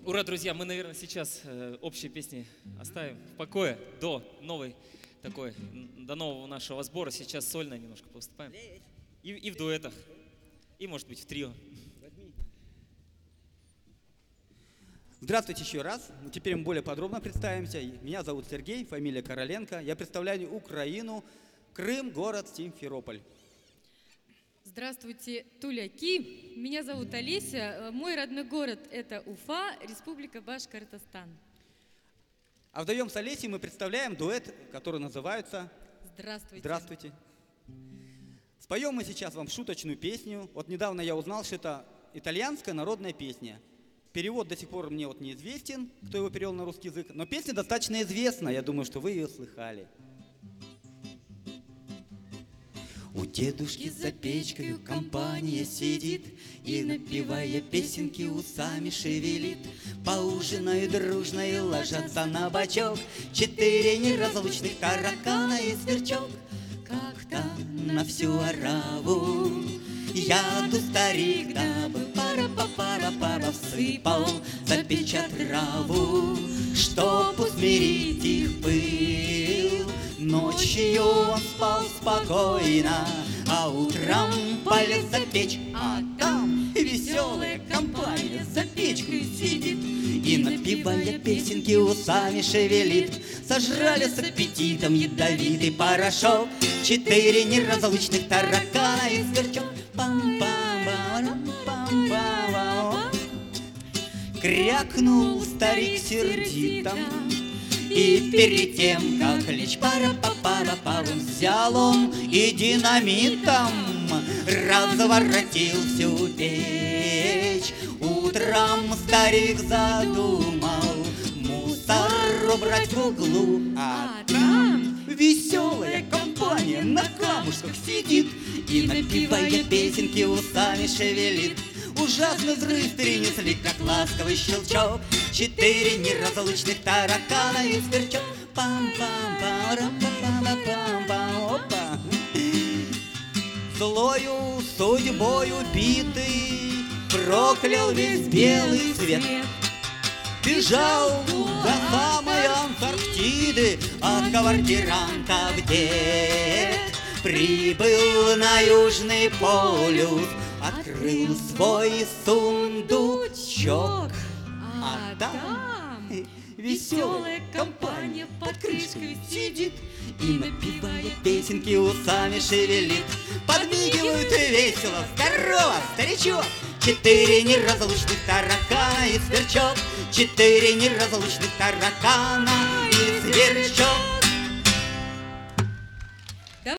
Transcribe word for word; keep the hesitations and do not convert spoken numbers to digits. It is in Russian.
Ура, друзья, мы, наверное, сейчас э, общие песни оставим в покое до новой такой, до нового нашего сбора. Сейчас сольно немножко поступаем. И, и в дуэтах, и, может быть, в трио. Здравствуйте еще раз. Теперь мы более подробно представимся. Меня зовут Сергей, фамилия Короленко. Я представляю Украину, Крым, город Симферополь. Здравствуйте, туляки. Меня зовут Олеся. Мой родной город – это Уфа, Республика Башкортостан. А вдвоем с Олесей мы представляем дуэт, который называется «Здравствуйте». Здравствуйте. Споем мы сейчас вам шуточную песню. Вот недавно я узнал, что это итальянская народная песня. Перевод до сих пор мне вот неизвестен, кто его перевел на русский язык, но песня достаточно известна, я думаю, что вы ее слыхали. У дедушки за печкой компания сидит и, напевая песенки, усами шевелит. Поужинают дружно и ложатся на бочок четыре неразлучных таракана и сверчок. Как-то на всю ораву яду старик, дабы пара-па-пара-пара всыпал за печь отраву, чтоб усмирить их пыл. Ночью он спал спокойно, а утром полез за печь, а там веселая компания за печкой сидит и, напевая песенки, усами шевелит. Сожрали с аппетитом ядовитый порошок четыре неразлучных таракана и сверчок. Крякнул старик сердито, и перед тем, как лечь пара-па-пара-павым, взял он и динамитом разворотил всю печь. Утром старик задумал мусор убрать в углу, а там веселая компания на камушках сидит и, напевая песенки, усами шевелит. Ужасный взрыв перенесли, как ласковый щелчок, четыре неразлучных таракана и сверчок. Пам-пам-пам-пам-пам-пам-пам. Злою судьбою битый проклял весь белый свет. Бежал до самой Антарктиды от квартирантов дед. Прибыл на Южный полюс, открыл свой сундучок, а там веселая компания под крышкой сидит и, напевая песенки, усами шевелит. Подмигивают и весело: здорово, старичок! Четыре неразлучных таракана и сверчок, четыре неразлучных таракана и сверчок.